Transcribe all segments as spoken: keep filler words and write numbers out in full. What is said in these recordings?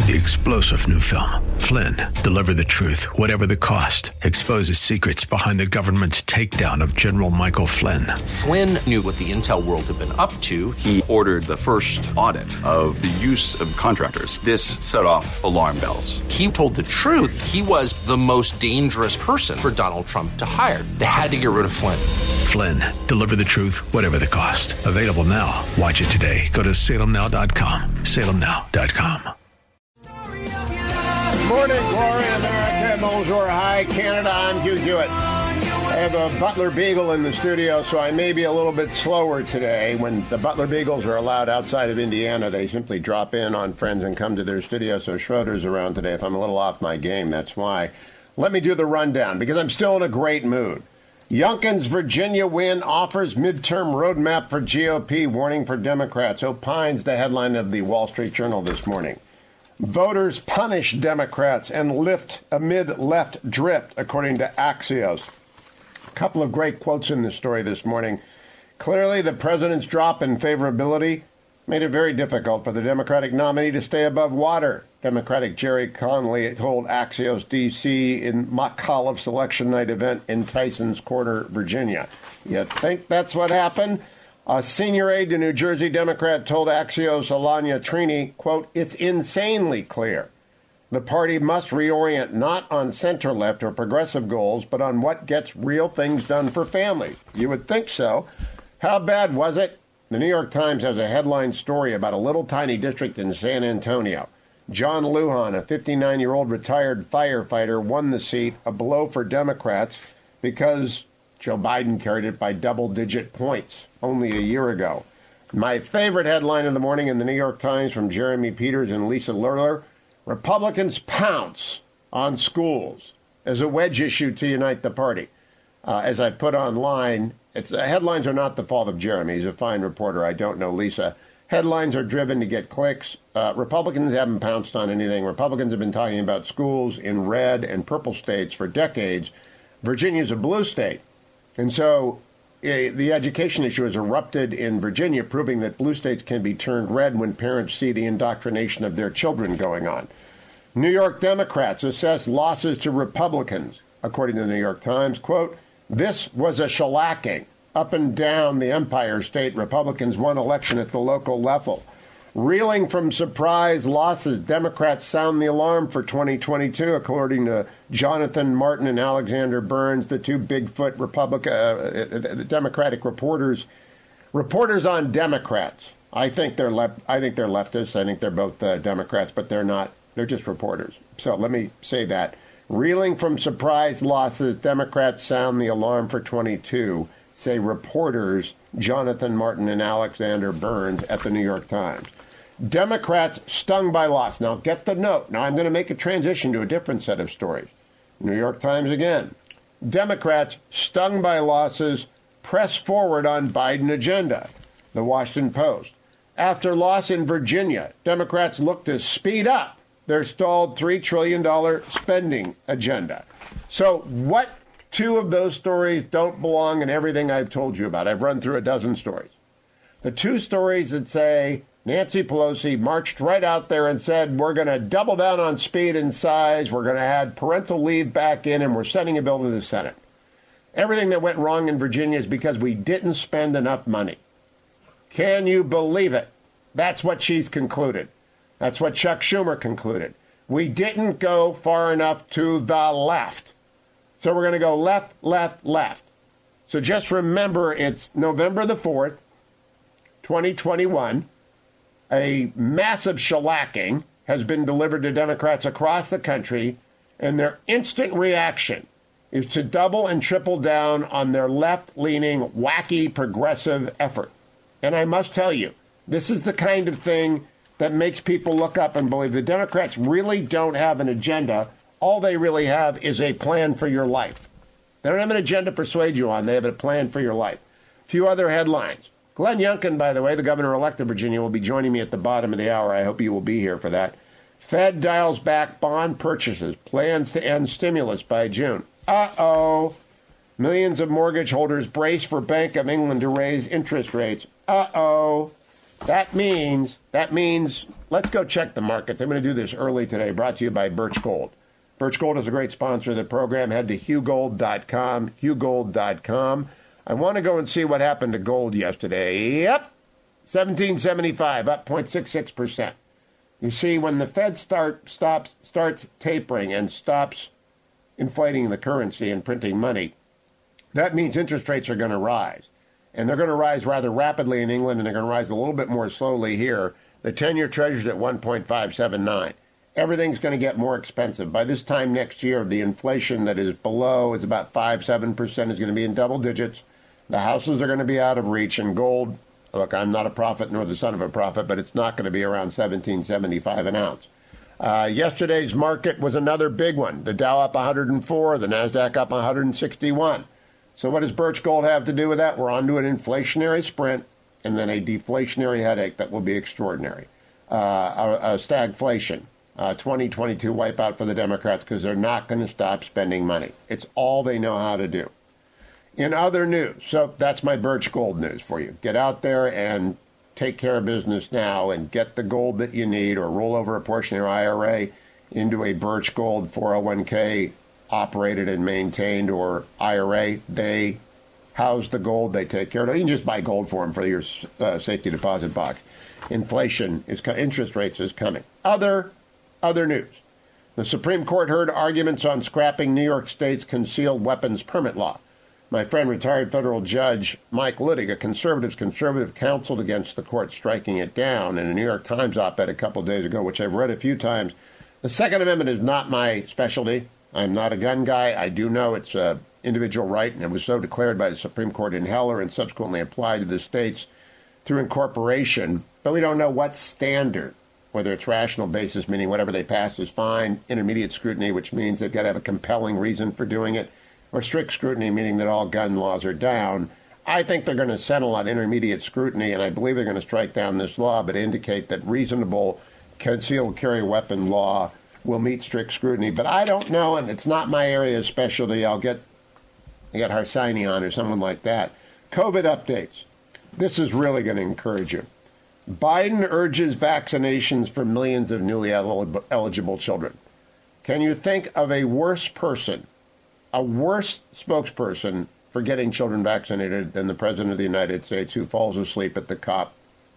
The explosive new film, Flynn, deliver the truth, whatever the cost, exposes secrets behind the government's takedown of General Michael Flynn. Flynn knew what the intel world had been up to. He ordered the first audit of the use of contractors. This set off alarm bells. He told the truth. He was the most dangerous person for Donald Trump to hire. They had to get rid of Flynn. Flynn, deliver the truth, whatever the cost. Available now. Watch it today. Go to salem now dot com. salem now dot com. Morning, glory, America, bonjour, hi, Canada, I'm Hugh Hewitt. I have a Butler Beagle in the studio, so I may be a little bit slower today. When the Butler Beagles are allowed outside of Indiana, they simply drop in on friends and come to their studio, so Schroeder's around today. If I'm a little off my game, that's why. Let me do the rundown, because I'm still in a great mood. Youngkin's Virginia win offers midterm roadmap for G O P, warning for Democrats, opines the headline of the Wall Street Journal this morning. Voters punish Democrats and lift amid left drift, according to Axios. A couple of great quotes in the story this morning. Clearly, the president's drop in favorability made it very difficult for the Democratic nominee to stay above water. Democratic Jerry Connolly told Axios D C in McAuliffe's election night event in Tyson's Corner, Virginia. You think that's what happened? A senior aide to New Jersey Democrat told Axios' Alanya Trini, quote, "It's insanely clear. The party must reorient not on center-left or progressive goals, but on what gets real things done for families." You would think so. How bad was it? The New York Times has a headline story about a little tiny district in San Antonio. John Lujan, a fifty-nine-year-old retired firefighter, won the seat, a blow for Democrats, because Joe Biden carried it by double-digit points only a year ago. My favorite headline of the morning in the New York Times from Jeremy Peters and Lisa Lerler: Republicans pounce on schools as a wedge issue to unite the party. Uh, as I put online, it's, uh, headlines are not the fault of Jeremy. He's a fine reporter. I don't know Lisa. Headlines are driven to get clicks. Uh, Republicans haven't pounced on anything. Republicans have been talking about schools in red and purple states for decades. Virginia's a blue state. And so uh, the education issue has erupted in Virginia, proving that blue states can be turned red when parents see the indoctrination of their children going on. New York Democrats assess losses to Republicans, according to the New York Times. Quote, "This was a shellacking. Up and down the Empire State, Republicans won election at the local level. Reeling from surprise losses, Democrats sound the alarm for twenty twenty-two, according to Jonathan Martin and Alexander Burns, the two Bigfoot Republic, uh, Democratic reporters. Reporters on Democrats. I think they're left. I think they're leftists. I think they're both uh, Democrats, but they're not. They're just reporters. So let me say that. Reeling from surprise losses, Democrats sound the alarm for twenty-two, say reporters Jonathan Martin and Alexander Burns at the New York Times. Democrats stung by loss. Now, get the note. Now, I'm going to make a transition to a different set of stories. New York Times again. Democrats stung by losses press forward on Biden agenda. The Washington Post. After loss in Virginia, Democrats look to speed up their stalled three trillion dollars spending agenda. So what two of those stories don't belong in everything I've told you about? I've run through a dozen stories. The two stories that say Nancy Pelosi marched right out there and said, we're going to double down on speed and size, we're going to add parental leave back in, and we're sending a bill to the Senate. Everything that went wrong in Virginia is because we didn't spend enough money. Can you believe it? That's what she's concluded. That's what Chuck Schumer concluded. We didn't go far enough to the left. So we're going to go left, left, left. So just remember, it's November the fourth, twenty twenty-one. A massive shellacking has been delivered to Democrats across the country, and their instant reaction is to double and triple down on their left-leaning, wacky, progressive effort. And I must tell you, this is the kind of thing that makes people look up and believe the Democrats really don't have an agenda. All they really have is a plan for your life. They don't have an agenda to persuade you on. They have a plan for your life. A few other headlines. Glenn Youngkin, by the way, the governor-elect of Virginia, will be joining me at the bottom of the hour. I hope you will be here for that. Fed dials back bond purchases, plans to end stimulus by June. Uh-oh. Millions of mortgage holders brace for Bank of England to raise interest rates. Uh-oh. That means, that means, let's go check the markets. I'm going to do this early today, brought to you by Birch Gold. Birch Gold is a great sponsor of the program. Head to hugh gold dot com, hugh gold dot com. I want to go and see what happened to gold yesterday. Yep, seventeen seventy-five, up zero point six six percent. You see, when the Fed start stops starts tapering and stops inflating the currency and printing money, that means interest rates are going to rise. And they're going to rise rather rapidly in England, and they're going to rise a little bit more slowly here. The ten-year Treasury's at one point five seven nine. Everything's going to get more expensive. By this time next year, the inflation that is below is about five to seven percent is going to be in double digits. The houses are going to be out of reach, and gold, look, I'm not a prophet nor the son of a prophet, but it's not going to be around seventeen seventy-five an ounce. Uh, yesterday's market was another big one. The Dow up one hundred four, the NASDAQ up one hundred sixty-one. So what does Birch Gold have to do with that? We're on to an inflationary sprint and then a deflationary headache that will be extraordinary. Uh, a, a stagflation. Uh, twenty twenty-two wipeout for the Democrats because they're not going to stop spending money. It's all they know how to do. In other news, so that's my Birch Gold news for you. Get out there and take care of business now and get the gold that you need, or roll over a portion of your I R A into a Birch Gold four oh one k operated and maintained, or I R A. They house the gold. They take care of it. You can just buy gold for them for your uh, safety deposit box. Inflation is interest rates is coming. Other Other news. The Supreme Court heard arguments on scrapping New York State's concealed weapons permit law. My friend, retired federal judge Mike Luttig, a conservative's conservative, counseled against the court striking it down in a New York Times op-ed a couple of days ago, which I've read a few times. The Second Amendment is not my specialty. I'm not a gun guy. I do know it's an individual right, and it was so declared by the Supreme Court in Heller and subsequently applied to the states through incorporation. But we don't know what standard. Whether it's rational basis, meaning whatever they pass is fine, intermediate scrutiny, which means they've got to have a compelling reason for doing it, or strict scrutiny, meaning that all gun laws are down. I think they're going to settle on intermediate scrutiny, and I believe they're going to strike down this law, but indicate that reasonable concealed carry weapon law will meet strict scrutiny. But I don't know, and it's not my area of specialty. I'll get, I get Harsanyi on or someone like that. COVID updates. This is really going to encourage you. Biden urges vaccinations for millions of newly eligible children. Can you think of a worse person, a worse spokesperson for getting children vaccinated than the President of the United States, who falls asleep at the COP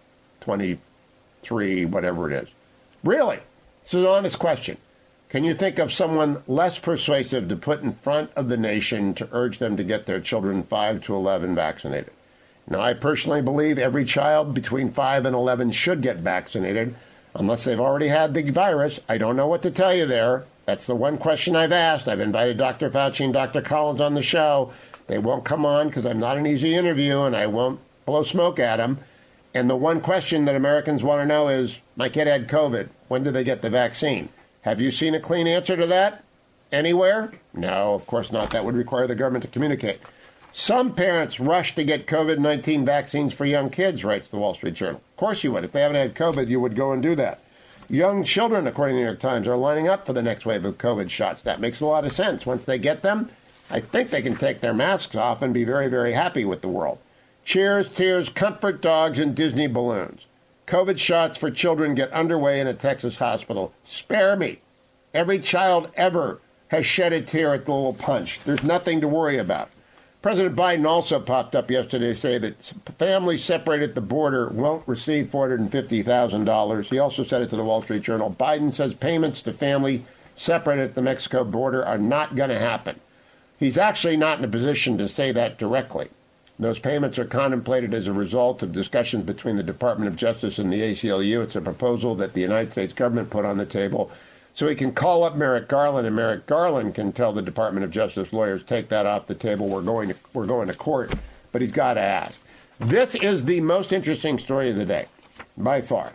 twenty-three, whatever it is? Really? This is an honest question. Can you think of someone less persuasive to put in front of the nation to urge them to get their children five to eleven vaccinated? Now, I personally believe every child between five and eleven should get vaccinated, unless they've already had the virus. I don't know what to tell you there. That's the one question I've asked. I've invited Doctor Fauci and Doctor Collins on the show. They won't come on because I'm not an easy interview, and I won't blow smoke at them. And the one question that Americans want to know is, my kid had COVID. When did they get the vaccine? Have you seen a clean answer to that anywhere? No, of course not. That would require the government to communicate. Some parents rush to get COVID nineteen vaccines for young kids, writes the Wall Street Journal. Of course you would. If they haven't had COVID, you would go and do that. Young children, according to the New York Times, are lining up for the next wave of COVID shots. That makes a lot of sense. Once they get them, I think they can take their masks off and be very, very happy with the world. Cheers, tears, comfort dogs, and Disney balloons. COVID shots for children get underway in a Texas hospital. Spare me. Every child ever has shed a tear at the little punch. There's nothing to worry about. President Biden also popped up yesterday to say that families separated at the border won't receive four hundred fifty thousand dollars. He also said it to the Wall Street Journal. Biden says payments to families separated at the Mexico border are not going to happen. He's actually not in a position to say that directly. Those payments are contemplated as a result of discussions between the Department of Justice and the A C L U. It's a proposal that the United States government put on the table so he can call up Merrick Garland, and Merrick Garland can tell the Department of Justice lawyers, take that off the table. We're going to, we're going to court. But he's got to ask. This is the most interesting story of the day, by far.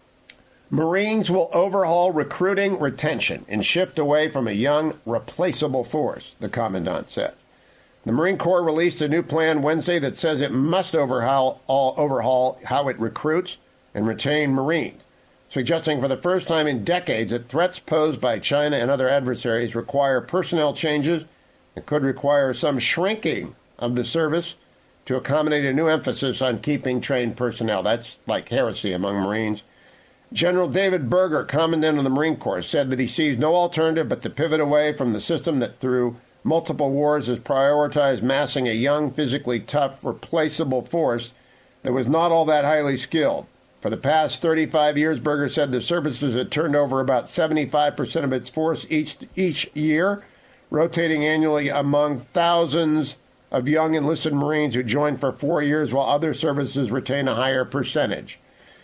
Marines will overhaul recruiting retention and shift away from a young, replaceable force, the commandant said. The Marine Corps released a new plan Wednesday that says it must overhaul, all, overhaul how it recruits and retain Marines, suggesting for the first time in decades that threats posed by China and other adversaries require personnel changes and could require some shrinking of the service to accommodate a new emphasis on keeping trained personnel. That's like heresy among Marines. General David Berger, Commandant of the Marine Corps, said that he sees no alternative but to pivot away from the system that through multiple wars has prioritized massing a young, physically tough, replaceable force that was not all that highly skilled. For the past thirty-five years, Berger said the services had turned over about seventy-five percent of its force each each year, rotating annually among thousands of young enlisted Marines who joined for four years while other services retain a higher percentage.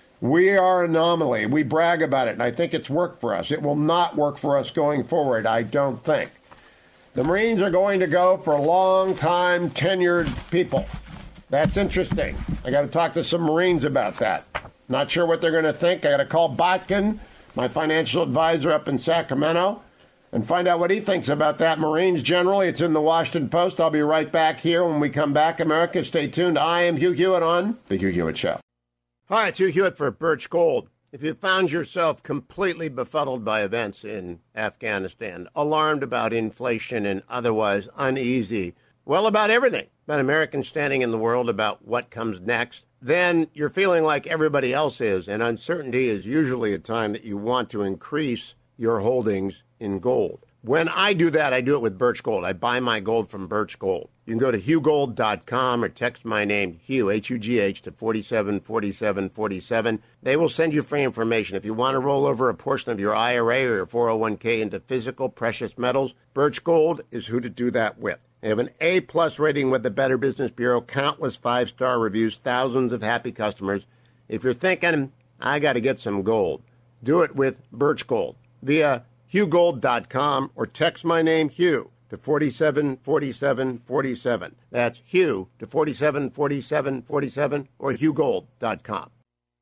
We are an anomaly. We brag about it, and I think it's worked for us. It will not work for us going forward, I don't think. The Marines are going to go for long-time tenured people. That's interesting. I got to talk to some Marines about that. Not sure what they're going to think. I got to call Botkin, my financial advisor up in Sacramento, and find out what he thinks about that. Marines generally, it's in the Washington Post. I'll be right back here when we come back. America, stay tuned. I am Hugh Hewitt on The Hugh Hewitt Show. Hi, it's Hugh Hewitt for Birch Gold. If you found yourself completely befuddled by events in Afghanistan, alarmed about inflation and otherwise uneasy, well, about everything, about Americans standing in the world, about what comes next, then you're feeling like everybody else is, and uncertainty is usually a time that you want to increase your holdings in gold. When I do that, I do it with Birch Gold. I buy my gold from Birch Gold. You can go to hugh gold dot com or text my name, Hugh, H U G H, to four seven four seven four seven. They will send you free information. If you want to roll over a portion of your I R A or your four oh one k into physical precious metals, Birch Gold is who to do that with. They have an A-plus rating with the Better Business Bureau, countless five-star reviews, thousands of happy customers. If you're thinking, I got to get some gold, do it with Birch Gold via hugh gold dot com or text my name, Hugh, to four seven four seven four seven. That's Hugh to four seven four seven four seven or hugh gold dot com.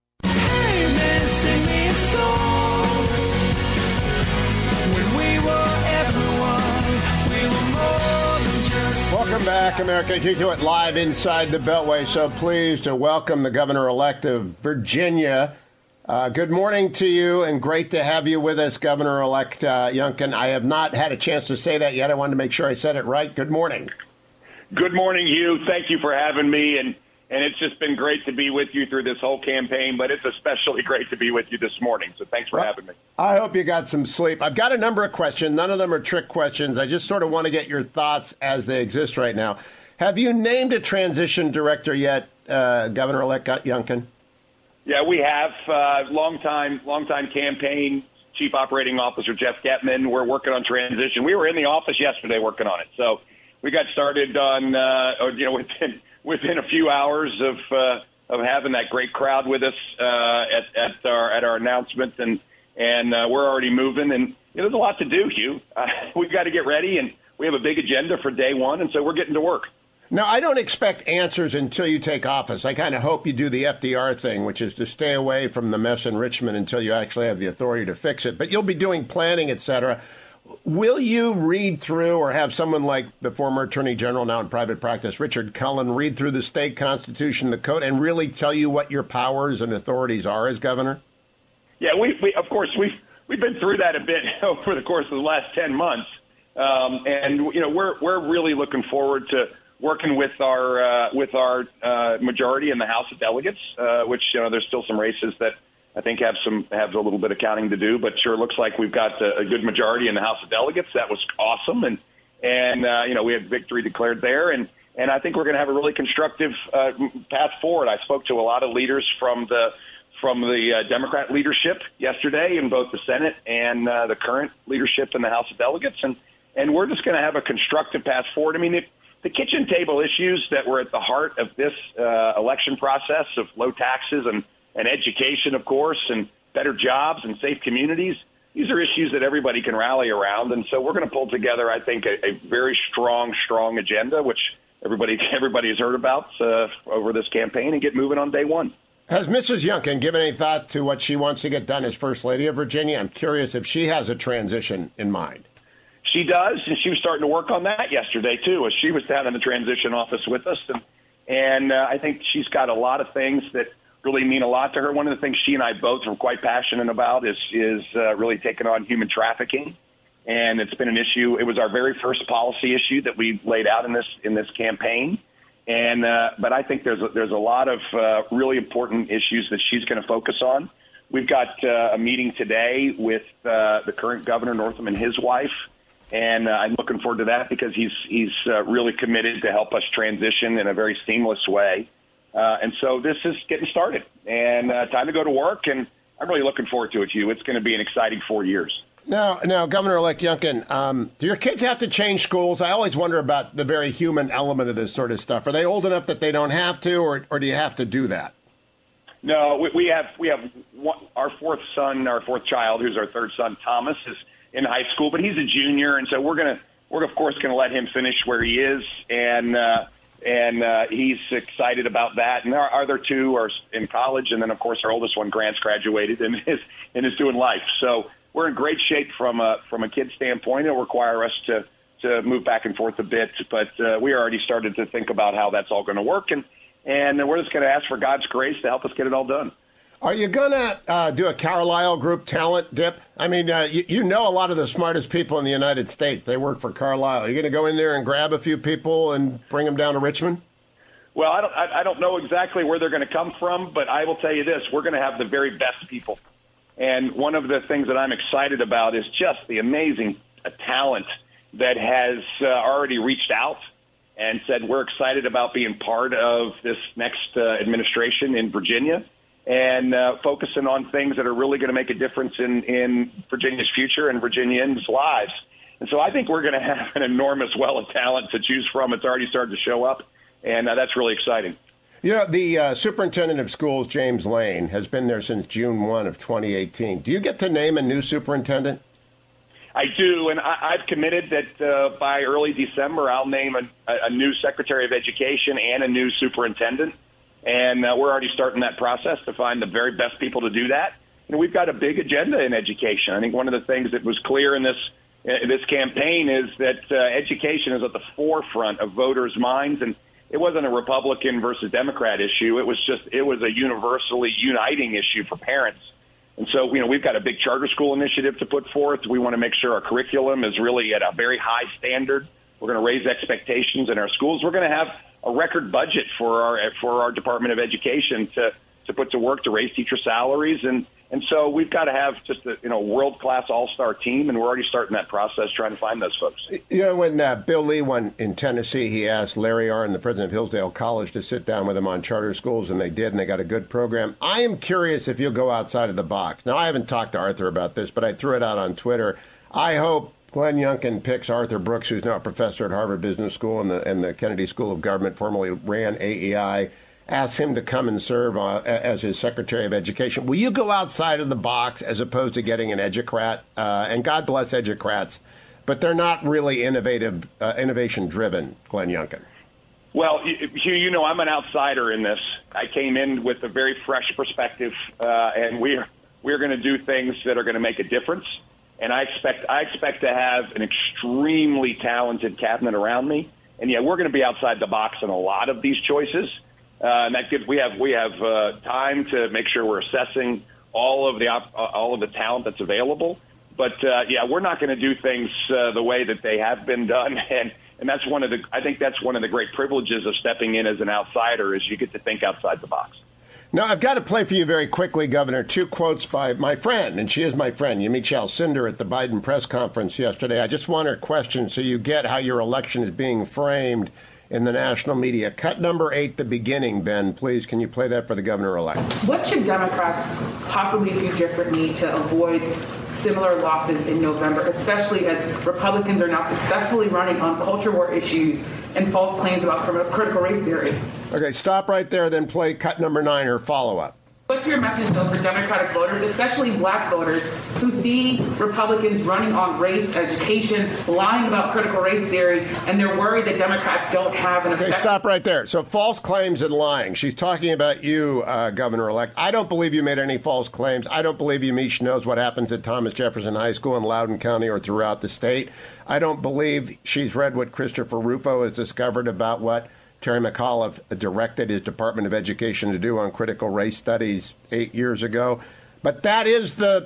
Hey man, sing me a song. When we were everyone, we were more than just Welcome back, America. Hugh Hewitt live inside the Beltway. So pleased to welcome the governor-elect of Virginia. Uh, good morning to you, and great to have you with us, Governor-elect uh, Youngkin. I have not had a chance to say that yet. I wanted to make sure I said it right. Good morning. Good morning, Hugh. Thank you for having me, and, and it's just been great to be with you through this whole campaign, but it's especially great to be with you this morning, so thanks for well, having me. I hope you got some sleep. I've got a number of questions. None of them are trick questions. I just sort of want to get your thoughts as they exist right now. Have you named a transition director yet, uh, Governor-elect Youngkin? Yeah, we have. Uh, long-time, long-time campaign chief operating officer Jeff Getman. We're working on transition. We were in the office yesterday working on it, so we got started on, uh, or, you know, within within a few hours of uh, of having that great crowd with us uh, at at our at our announcement, and and uh, we're already moving. And you know, there's a lot to do, Hugh. Uh, we've got to get ready, and we have a big agenda for day one, and so we're getting to work. Now, I don't expect answers until you take office. I kind of hope you do the F D R thing, which is to stay away from the mess in Richmond until you actually have the authority to fix it. But you'll be doing planning, et cetera. Will you read through or have someone like the former Attorney General now in private practice, Richard Cullen, read through the state constitution, the code, and really tell you what your powers and authorities are as governor? Yeah, we, we of course, we've, we've been through that a bit over the course of the last ten months. Um, and, you know, we're we're really looking forward to working with our uh, with our uh, majority in the House of Delegates, uh, which, you know, there's still some races that I think have some have a little bit of counting to do, but sure looks like we've got a, a good majority in the House of Delegates. That was awesome, and and uh, you know, we had victory declared there, and and I think we're going to have a really constructive uh, path forward. I spoke to a lot of leaders from the from the uh, Democrat leadership yesterday in both the Senate and uh, the current leadership in the House of Delegates, and and we're just going to have a constructive path forward. I mean, it, the kitchen table issues that were at the heart of this uh, election process of low taxes and, and education, of course, and better jobs and safe communities, these are issues that everybody can rally around. And so we're going to pull together, I think, a, a very strong, strong agenda, which everybody everybody has heard about uh, over this campaign, and get moving on day one. Has Missus Youngkin given any thought to what she wants to get done as First Lady of Virginia? I'm curious if she has a transition in mind. She does, and she was starting to work on that yesterday, too, as she was down in the transition office with us. And, and uh, I think she's got a lot of things that really mean a lot to her. One of the things she and I both are quite passionate about is, is uh, really taking on human trafficking. And it's been an issue. It was our very first policy issue that we laid out in this in this campaign. And uh, but I think there's a, there's a lot of uh, really important issues that she's going to focus on. We've got uh, a meeting today with uh, the current governor, Northam, and his wife, and uh, I'm looking forward to that because he's he's uh, really committed to help us transition in a very seamless way. Uh, and so this is getting started, and uh, time to go to work, and I'm really looking forward to it, Hugh. It's going to be an exciting four years. Now, now, Governor-elect Youngkin, um, do your kids have to change schools? I always wonder about the very human element of this sort of stuff. Are they old enough that they don't have to, or, or do you have to do that? No, we, we have we have one, our fourth son, our fourth child, who's our third son, Thomas, is in high school, but he's a junior, and so we're gonna we're of course going to let him finish where he is, and uh, and uh, he's excited about that. And our other two are in college, and then of course our oldest one, Grant's graduated and is and is doing life. So we're in great shape from a from a kid standpoint. It'll require us to to move back and forth a bit, but uh, we already started to think about how that's all going to work, and and we're just going to ask for God's grace to help us get it all done. Are you going to uh, do a Carlyle Group talent dip? I mean, uh, you, you know a lot of the smartest people in the United States. They work for Carlyle. Are you going to go in there and grab a few people and bring them down to Richmond? Well, I don't, I, I don't know exactly where they're going to come from, but I will tell you this. We're going to have the very best people. And one of the things that I'm excited about is just the amazing uh, talent that has uh, already reached out and said we're excited about being part of this next uh, administration in Virginia and uh, focusing on things that are really going to make a difference in, in Virginia's future and Virginians' lives. And so I think we're going to have an enormous well of talent to choose from. It's already started to show up, and uh, that's really exciting. You know, the uh, superintendent of schools, James Lane, has been there since June first of twenty eighteen. Do you get to name a new superintendent? I do, and I, I've committed that uh, by early December I'll name a, a new Secretary of Education and a new superintendent, and uh, we're already starting that process to find the very best people to do that. And we've got a big agenda in education. I think one of the things that was clear in this uh, this campaign is that uh, education is at the forefront of voters' minds, and it wasn't a Republican versus Democrat issue. It was just it was a universally uniting issue for parents. And so, you know, we've got a big charter school initiative to put forth. We want to make sure our curriculum is really at a very high standard. We're going to raise expectations in our schools. We're going to have a record budget for our for our Department of Education to, to put to work to raise teacher salaries. And, and so we've got to have just a you know world-class all-star team, and we're already starting that process trying to find those folks. You know, when uh, Bill Lee went in Tennessee, he asked Larry Arnn, the president of Hillsdale College, to sit down with him on charter schools, and they did, and they got a good program. I am curious if you'll go outside of the box. Now, I haven't talked to Arthur about this, but I threw it out on Twitter. I hope Glenn Youngkin picks Arthur Brooks, who's now a professor at Harvard Business School and the, and the Kennedy School of Government, formerly ran A E I, asks him to come and serve uh, as his Secretary of Education. Will you go outside of the box as opposed to getting an educrat? Uh, and God bless educrats, but they're not really innovative, uh, innovation-driven, Glenn Youngkin. Well, Hugh, you know I'm an outsider in this. I came in with a very fresh perspective, uh, and we're we're going to do things that are going to make a difference. And I expect I expect to have an extremely talented cabinet around me. And yeah, we're going to be outside the box in a lot of these choices. Uh, and that gives we have we have uh, time to make sure we're assessing all of the op- all of the talent that's available. But uh, yeah, we're not going to do things uh, the way that they have been done, and and that's one of the I think that's one of the great privileges of stepping in as an outsider is you get to think outside the box. Now, I've got to play for you very quickly, Governor, two quotes by my friend, and she is my friend, Yamiche Alcindor, at the Biden press conference yesterday. I just want her question so you get how your election is being framed in the national media. Cut number eight, the beginning, Ben, please. Can you play that for the governor-elect? What should Democrats possibly do differently to avoid similar losses in November, especially as Republicans are now successfully running on culture war issues and false claims about critical race theory? Okay, stop right there, then play cut number nine, her follow-up. What's your message, though, for Democratic voters, especially black voters, who see Republicans running on race, education, lying about critical race theory, and they're worried that Democrats don't have an effect? Okay, stop right there. So false claims and lying. She's talking about you, uh, Governor-elect. I don't believe you made any false claims. I don't believe Yamiche knows what happens at Thomas Jefferson High School in Loudoun County or throughout the state. I don't believe she's read what Christopher Rufo has discovered about what Terry McAuliffe directed his Department of Education to do on critical race studies eight years ago. But that is the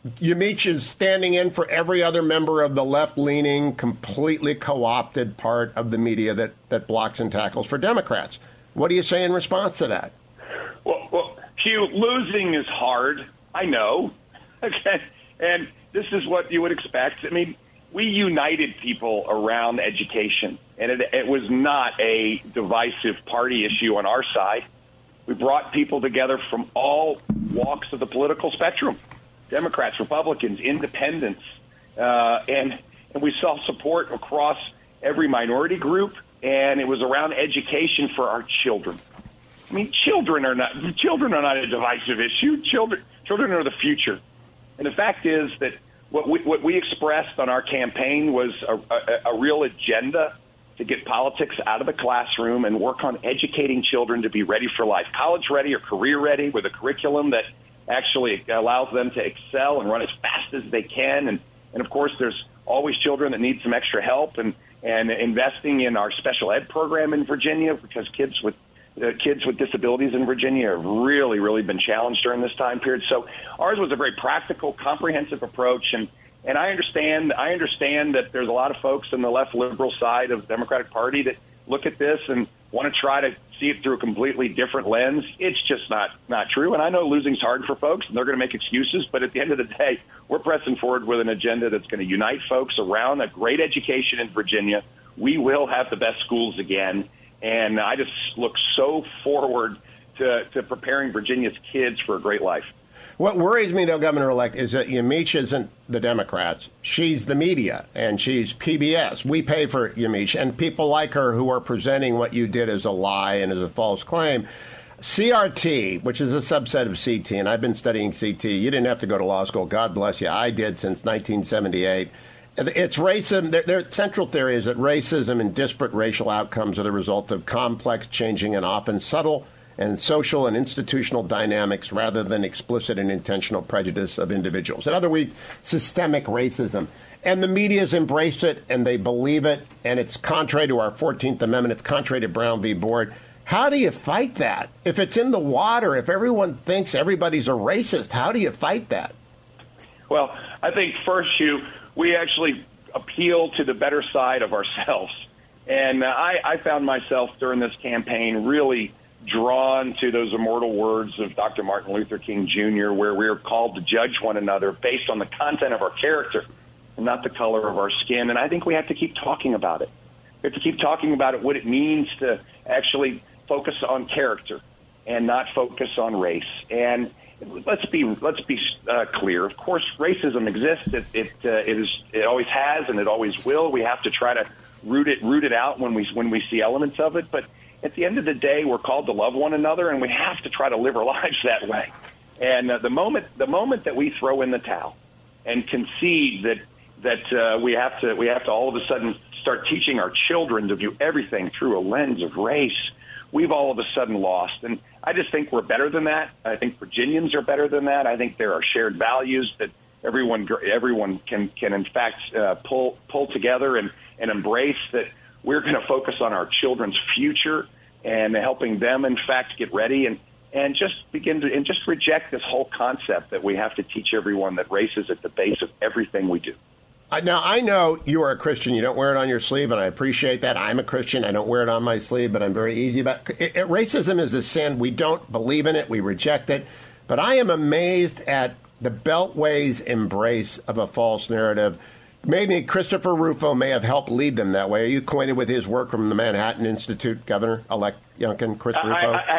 Yamiche is standing in for every other member of the left-leaning, completely co-opted part of the media that, that blocks and tackles for Democrats. What do you say in response to that? Well, well, Hugh, losing is hard. I know. Okay. And this is what you would expect. I mean, we united people around education, and it, it was not a divisive party issue on our side. We brought people together from all walks of the political spectrum, Democrats, Republicans, independents, uh, and, and we saw support across every minority group, and it was around education for our children. I mean, children are not children are not a divisive issue. Children children are the future. And the fact is that what we, what we expressed on our campaign was a, a, a real agenda to get politics out of the classroom and work on educating children to be ready for life, college ready or career ready, with a curriculum that actually allows them to excel and run as fast as they can. And, and of course, there's always children that need some extra help, and, and investing in our special ed program in Virginia, because kids with Uh, kids with disabilities in Virginia have really, really been challenged during this time period. So ours was a very practical, comprehensive approach. And, and I understand I understand that there's a lot of folks on the left liberal side of the Democratic Party that look at this and want to try to see it through a completely different lens. It's just not, not true. And I know losing's hard for folks, and they're going to make excuses. But at the end of the day, we're pressing forward with an agenda that's going to unite folks around a great education in Virginia. We will have the best schools again. And I just look so forward to, to preparing Virginia's kids for a great life. What worries me, though, Governor-elect, is that Yamiche isn't the Democrats. She's the media, and she's P B S. We pay for Yamiche, and people like her who are presenting what you did as a lie and as a false claim. C R T, which is a subset of C T, and I've been studying C T. You didn't have to go to law school. God bless you. I did since nineteen seventy-eight. It's racism. Their, their central theory is that racism and disparate racial outcomes are the result of complex, changing, and often subtle and social and institutional dynamics rather than explicit and intentional prejudice of individuals. In other words, systemic racism. And the media's embraced it, and they believe it, and it's contrary to our fourteenth Amendment. It's contrary to Brown v. Board. How do you fight that? If it's in the water, if everyone thinks everybody's a racist, how do you fight that? Well, I think first, you... we actually appeal to the better side of ourselves. And uh, I, I found myself during this campaign really drawn to those immortal words of Doctor Martin Luther King Junior, where we are called to judge one another based on the content of our character and not the color of our skin. And I think we have to keep talking about it. We have to keep talking about it, what it means to actually focus on character and not focus on race. And Let's be let's be uh, clear. Of course, racism exists. It it, uh, it is it always has, and it always will. We have to try to root it root it out when we when we see elements of it. But at the end of the day, we're called to love one another, and we have to try to live our lives that way. And uh, the moment the moment that we throw in the towel and concede that that uh, we have to we have to all of a sudden start teaching our children to view everything through a lens of race, we've all of a sudden lost. And I just think we're better than that. I think Virginians are better than that. I think there are shared values that everyone everyone can, can in fact, uh, pull pull together and, and embrace, that we're going to focus on our children's future and helping them, in fact, get ready and, and just begin to and just reject this whole concept that we have to teach everyone that race is at the base of everything we do. Now, I know you are a Christian. You don't wear it on your sleeve, and I appreciate that. I'm a Christian. I don't wear it on my sleeve, but I'm very easy about it. it. Racism is a sin. We don't believe in it. We reject it. But I am amazed at the Beltway's embrace of a false narrative. Maybe Christopher Rufo may have helped lead them that way. Are you acquainted with his work from the Manhattan Institute, Governor-elect Youngkin, Chris Rufo? I, I,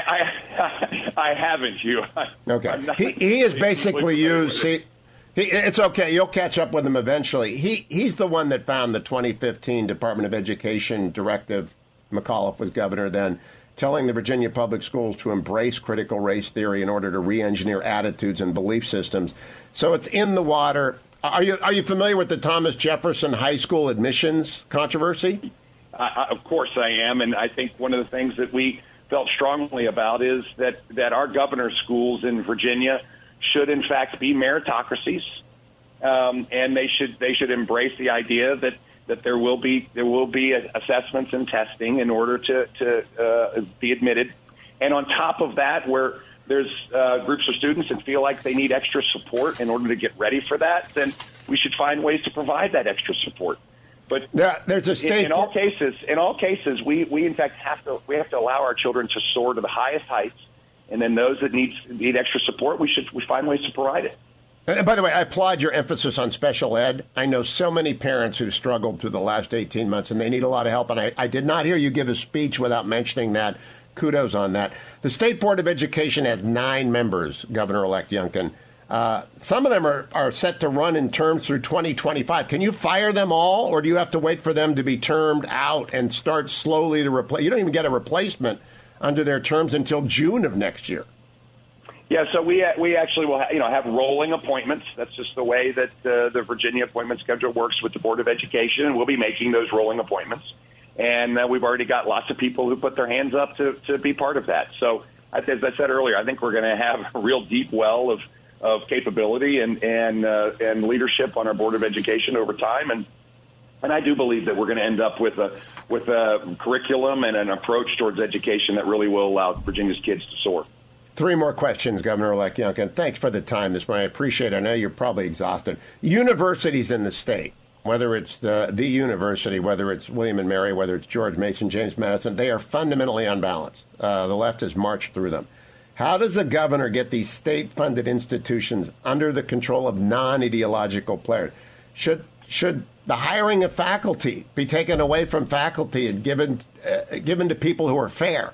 I, I, I haven't, you. Okay. He, he is basically used... See, He, it's okay. You'll catch up with him eventually. He He's the one that found the twenty fifteen Department of Education directive. McAuliffe was governor then, telling the Virginia public schools to embrace critical race theory in order to re-engineer attitudes and belief systems. So it's in the water. Are you are you familiar with the Thomas Jefferson High School admissions controversy? I, of course I am, and I think one of the things that we felt strongly about is that, that our governor's schools in Virginia should in fact be meritocracies, um, and they should they should embrace the idea that, that there will be there will be assessments and testing in order to to uh, be admitted. And on top of that, where there's uh, groups of students that feel like they need extra support in order to get ready for that, then we should find ways to provide that extra support. But yeah, there's a state in, in all cases, in all cases, we, we in fact have to we have to allow our children to soar to the highest heights, and then those that need need extra support, we should we find ways to provide it. And by the way, I applaud your emphasis on special ed. I know so many parents who struggled through the last eighteen months, and they need a lot of help. And I, I did not hear you give a speech without mentioning that. Kudos on that. The State Board of Education has nine members, Governor-elect Youngkin. Uh, some of them are, are set to run in terms through twenty twenty-five. Can you fire them all, or do you have to wait for them to be termed out and start slowly to replace? You don't even get a replacement under their terms until June of next year. Yeah, so we we actually will ha- you know have rolling appointments. That's just the way that uh, the Virginia appointment schedule works with the Board of Education, and we'll be making those rolling appointments. And uh, we've already got lots of people who put their hands up to, to be part of that. So as I said earlier, I think we're going to have a real deep well of, of capability and and uh, and leadership on our Board of Education over time. And and I do believe that we're going to end up with a with a curriculum and an approach towards education that really will allow Virginia's kids to soar. Three more questions, Governor-elect Youngkin. Thanks for the time this morning. I appreciate it. I know you're probably exhausted. Universities in the state, whether it's the, the university, whether it's William and Mary, whether it's George Mason, James Madison, they are fundamentally unbalanced. Uh, the left has marched through them. How does the governor get these state-funded institutions under the control of non-ideological players? Should should the hiring of faculty be taken away from faculty and given uh, given to people who are fair?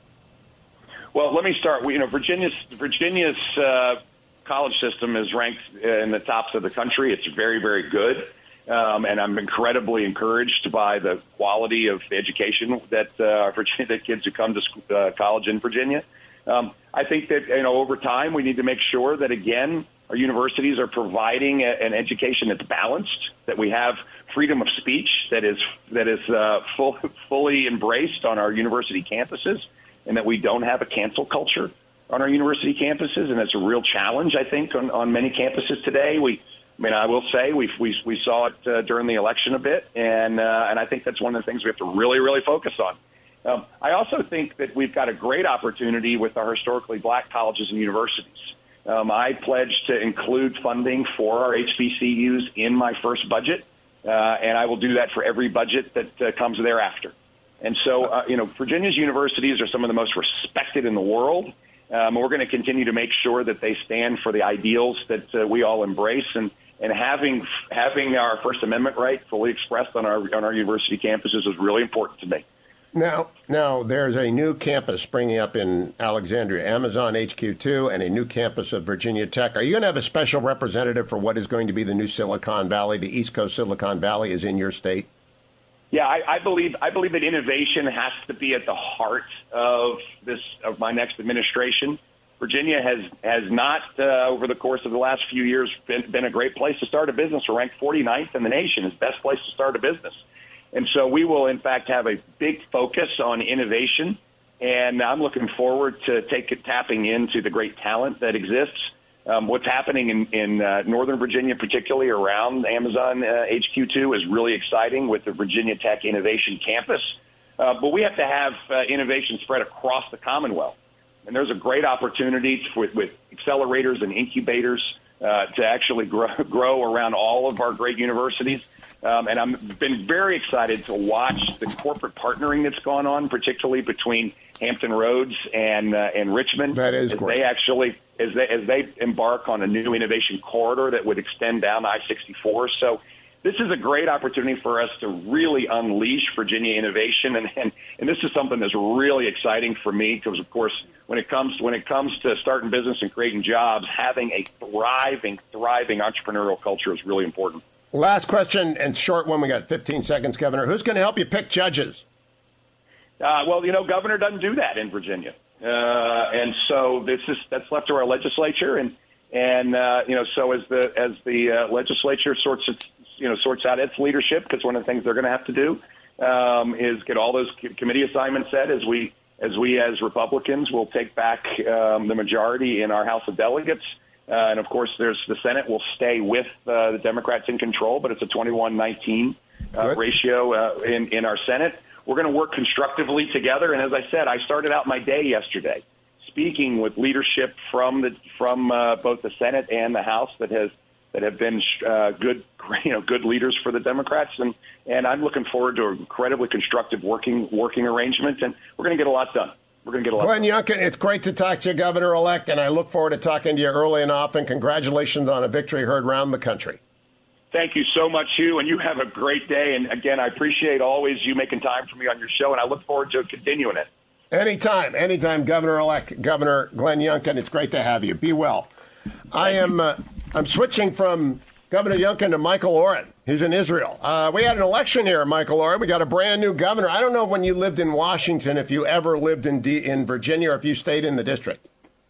Well, let me start. You know, Virginia's Virginia's uh, college system is ranked in the tops of the country. It's very, very good. Um, and I'm incredibly encouraged by the quality of education that uh, Virginia, that kids who come to school, uh, college in Virginia. Um, I think that you know over time we need to make sure that again our universities are providing a, an education that's balanced, that we have freedom of speech that is that is uh, full, fully embraced on our university campuses, and that we don't have a cancel culture on our university campuses, and that's a real challenge I think on, on many campuses today. We I mean, I will say we we we saw it uh, during the election a bit, and uh, and I think that's one of the things we have to really, really focus on. Um, I also think that we've got a great opportunity with our historically black colleges and universities. Um, I pledged to include funding for our H B C Us in my first budget, uh, and I will do that for every budget that uh, comes thereafter. And so, uh, you know, Virginia's universities are some of the most respected in the world. Um, we're going to continue to make sure that they stand for the ideals that uh, we all embrace, and and having having our First Amendment right fully expressed on our on our university campuses is really important to me. Now, now there's a new campus springing up in Alexandria, Amazon H Q two, and a new campus of Virginia Tech. Are you going to have a special representative for what is going to be the new Silicon Valley? The East Coast Silicon Valley is in your state. Yeah, I, I believe I believe that innovation has to be at the heart of this of my next administration. Virginia has has not uh, over the course of the last few years been, been a great place to start a business. We're ranked forty-ninth in the nation as best place to start a business. And so we will, in fact, have a big focus on innovation, and I'm looking forward to take, tapping into the great talent that exists. Um, what's happening in, in uh, Northern Virginia, particularly around Amazon uh, H Q two, is really exciting with the Virginia Tech Innovation Campus. Uh, but we have to have uh, innovation spread across the Commonwealth. And there's a great opportunity with, with accelerators and incubators uh, to actually grow, grow around all of our great universities. Um, and I've been very excited to watch the corporate partnering that's gone on, particularly between Hampton Roads and uh, and Richmond. That is as great. They actually, as they as they embark on a new innovation corridor that would extend down I sixty-four. So this is a great opportunity for us to really unleash Virginia innovation, and and, and this is something that's really exciting for me because, of course, when it comes when it comes to starting business and creating jobs, having a thriving, thriving entrepreneurial culture is really important. Last question, and short one. We got fifteen seconds, Governor. Who's going to help you pick judges? Uh, well, you know, governor doesn't do that in Virginia, uh, and so this is that's left to our legislature, and and uh, you know, so as the as the uh, legislature sorts its you know sorts out its leadership, because one of the things they're going to have to do um, is get all those committee assignments set as we as we as Republicans will take back um, the majority in our House of Delegates. Uh, and, of course, there's the Senate will stay with uh, the Democrats in control, but it's a twenty-one nineteen uh, ratio uh, in, in our Senate. We're going to work constructively together. And as I said, I started out my day yesterday speaking with leadership from the from uh, both the Senate and the House that has that have been uh, good, you know, good leaders for the Democrats, and and I'm looking forward to an incredibly constructive working working arrangement, and we're going to get a lot done. We're going to get a lot. Glenn Youngkin, it's great to talk to you, Governor-elect, and I look forward to talking to you early and often. Congratulations on a victory heard around the country. Thank you so much, Hugh, and you have a great day. And again, I appreciate always you making time for me on your show, and I look forward to continuing it. Anytime, anytime, Governor-elect, Governor Glenn Youngkin. It's great to have you. Be well. I am. Uh, I'm switching from Governor Youngkin to Michael Oren. He's in Israel. Uh, we had an election here, Michael Oren. We got a brand new governor. I don't know when you lived in Washington, if you ever lived in D- in Virginia, or if you stayed in the district.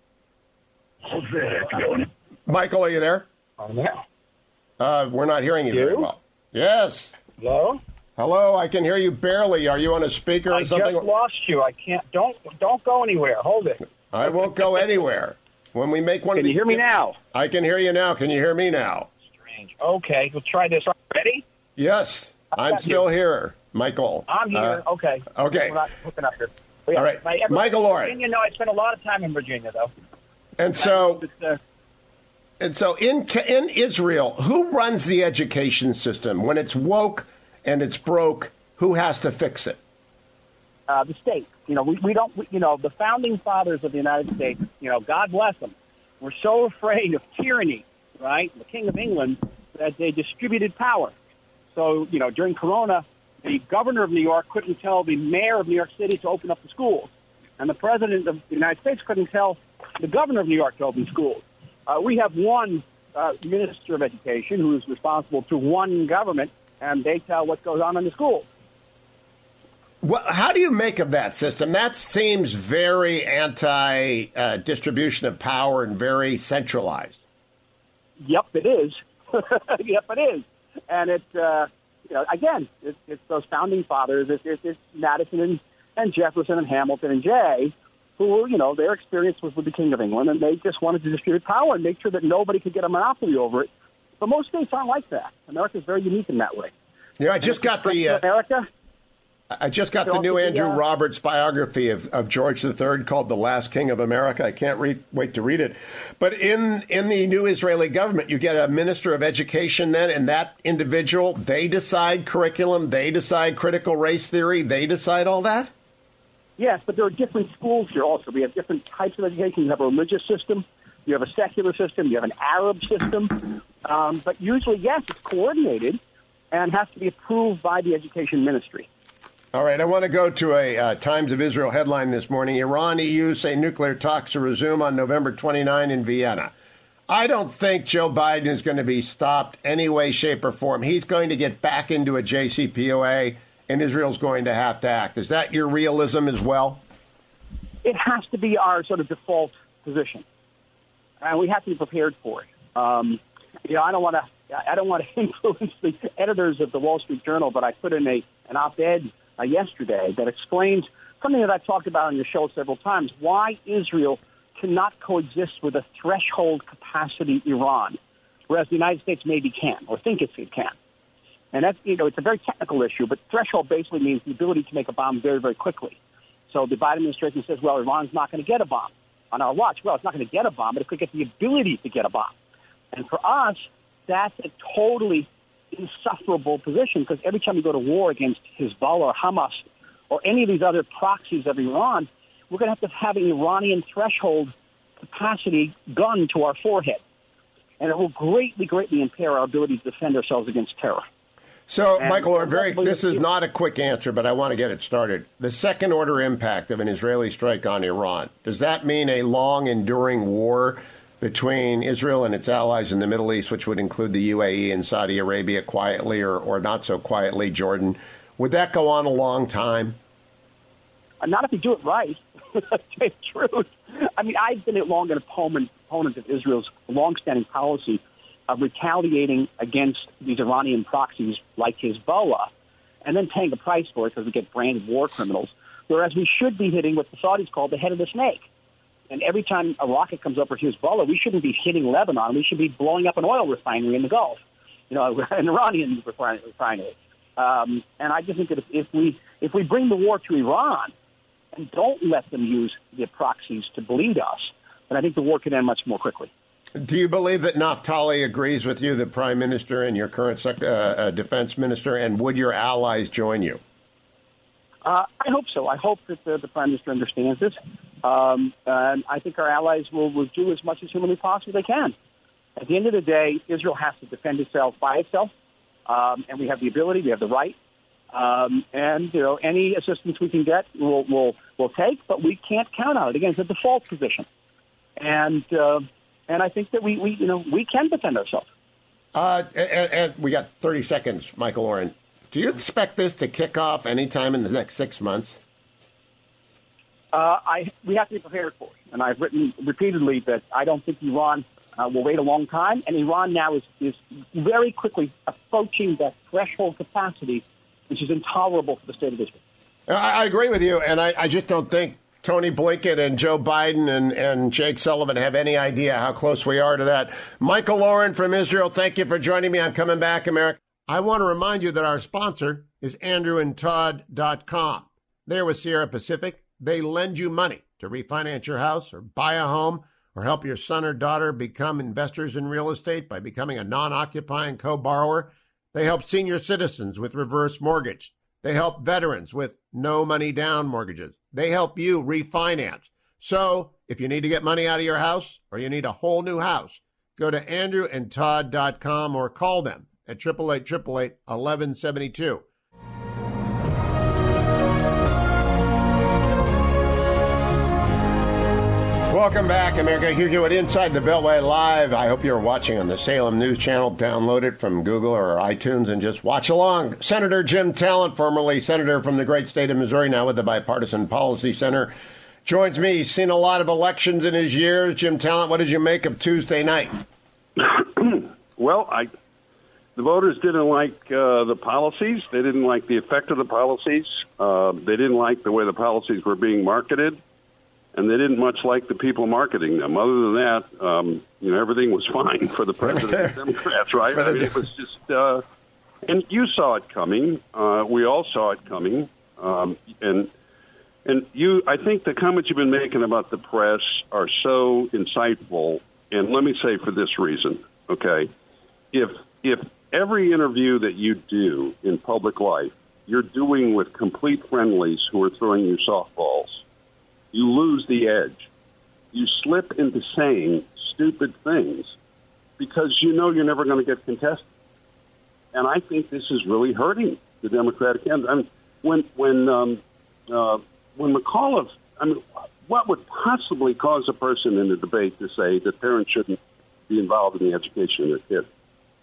Michael, are you there? I'm there. Uh, we're not hearing you, you very well. Yes. Hello? Hello, I can hear you barely. Are you on a speaker or I something? I just lost you. I can't. Don't don't go anywhere. Hold it. I won't go anywhere. When we make one Can of you hear me now? I can hear you now. Can you hear me now? Strange. Okay, we'll try this. Ready? Yes, I'm still you. here, Michael. I'm here. Uh, okay. Okay. We're not hooking up here. Yeah, all right. My, Michael Oren. Virginia, no, I spent a lot of time in Virginia, though. And so, uh, and so in in Israel, who runs the education system? When it's woke and it's broke, who has to fix it? Uh, the state. You know, we, we don't, we, you know, the founding fathers of the United States, you know, God bless them, were so afraid of tyranny, right, the King of England, that they distributed power. So, you know, during Corona, the governor of New York couldn't tell the mayor of New York City to open up the schools. And the president of the United States couldn't tell the governor of New York to open schools. Uh, we have one uh, minister of education who is responsible to one government, and they tell what goes on in the schools. Well, how do you make of that system? That seems very anti-distribution uh, of power and very centralized. Yep, it is. Yep, it is. And it's, uh, you know, again, it's, it's those founding fathers. It's, it's, it's Madison and, and Jefferson and Hamilton and Jay, who, you know, their experience was with the King of England, and they just wanted to distribute power and make sure that nobody could get a monopoly over it. But most states aren't like that. America's very unique in that way. Yeah, I just got the uh, America. I just got the new Andrew Roberts biography of, of George the Third called The Last King of America. I can't read, wait to read it. But in, in the new Israeli government, you get a minister of education then, and that individual, they decide curriculum, they decide critical race theory, they decide all that? Yes, but there are different schools here also. We have different types of education. You have a religious system, you have a secular system, you have an Arab system. Um, but usually, yes, it's coordinated and has to be approved by the education ministry. All right, I want to go to a uh, Times of Israel headline this morning. Iran, E U say nuclear talks to resume on November twenty-ninth in Vienna. I don't think Joe Biden is going to be stopped any way, shape, or form. He's going to get back into a J C P O A, and Israel's going to have to act. Is that your realism as well? It has to be our sort of default position, and we have to be prepared for it. Um, you know, I don't want to. I don't want to influence the editors of the Wall Street Journal, but I put in a an op-ed Uh, yesterday that explains something that I've talked about on your show several times, why Israel cannot coexist with a threshold capacity Iran, whereas the United States maybe can or think it can. And that's, you know, it's a very technical issue, but threshold basically means the ability to make a bomb very, very quickly. So the Biden administration says, well, Iran's not going to get a bomb on our watch. Well, it's not going to get a bomb, but it could get the ability to get a bomb. And for us, that's a totally insufferable position, because every time we go to war against Hezbollah or Hamas or any of these other proxies of Iran, we're going to have to have an Iranian threshold capacity gun to our forehead. And it will greatly, greatly impair our ability to defend ourselves against terror. So, and Michael, very, this is not a quick answer, but I want to get it started. The second order impact of an Israeli strike on Iran, does that mean a long, enduring war between Israel and its allies in the Middle East, which would include the U A E and Saudi Arabia, quietly or, or not so quietly, Jordan? Would that go on a long time? Not if you do it right. To tell you the truth. I mean, I've been a long opponent, opponent of Israel's longstanding policy of retaliating against these Iranian proxies like Hezbollah and then paying a price for it because we get branded war criminals, whereas we should be hitting what the Saudis call the head of the snake. And every time a rocket comes up for Hezbollah, we shouldn't be hitting Lebanon. We should be blowing up an oil refinery in the Gulf, you know, an Iranian refinery. Um, and I just think that if, if we if we bring the war to Iran, and don't let them use the proxies to bleed us, then I think the war can end much more quickly. Do you believe that Naftali agrees with you, the Prime Minister and your current sec- uh, uh, Defense Minister, and would your allies join you? Uh, I hope so. I hope that the, the Prime Minister understands this. Um, and I think our allies will, will do as much as humanly possible they can. At the end of the day, Israel has to defend itself by itself, um, and we have the ability, we have the right. Um, and, you know, any assistance we can get, we'll, we'll, we'll take, but we can't count on it. Again, it's a default position. And... Uh, And I think that we, we, you know, we can defend ourselves. Uh, and, and we got thirty seconds, Michael Oren. Do you expect this to kick off anytime in the next six months? Uh, I we have to be prepared for it. And I've written repeatedly that I don't think Iran uh, will wait a long time. And Iran now is, is very quickly approaching that threshold capacity, which is intolerable for the state of Israel. I, I agree with you, and I, I just don't think Tony Blinken and Joe Biden and, and Jake Sullivan have any idea how close we are to that. Michael Oren from Israel, thank you for joining me. I'm coming back, America. I want to remind you that our sponsor is andrew and todd dot com. They're with Sierra Pacific. They lend you money to refinance your house or buy a home or help your son or daughter become investors in real estate by becoming a non-occupying co-borrower. They help senior citizens with reverse mortgage. They help veterans with no money down mortgages. They help you refinance. So if you need to get money out of your house or you need a whole new house, go to andrew and todd dot com or call them at eight eight eight, eight eight eight, one one seven two. Welcome back, America. Hugh Hewitt Inside the Beltway Live. I hope you're watching on the Salem News Channel. Download it from Google or iTunes and just watch along. Senator Jim Talent, formerly senator from the great state of Missouri, now with the Bipartisan Policy Center, joins me. He's seen a lot of elections in his years. Jim Talent, what did you make of Tuesday night? Well, I, the voters didn't like uh, the policies. They didn't like the effect of the policies. Uh, they didn't like the way the policies were being marketed. And they didn't much like the people marketing them. Other than that, um, you know, everything was fine for the president and Democrats, right? I mean, it was just, uh, and you saw it coming. Uh, we all saw it coming. Um, and and you, I think the comments you've been making about the press are so insightful. And let me say for this reason, okay, if if every interview that you do in public life, you're doing with complete friendlies who are throwing you softballs, you lose the edge. You slip into saying stupid things because you know you're never going to get contested. And I think this is really hurting the Democratic end. I mean, when when um, uh, when McAuliffe, I mean, what would possibly cause a person in a debate to say that parents shouldn't be involved in the education of their kids?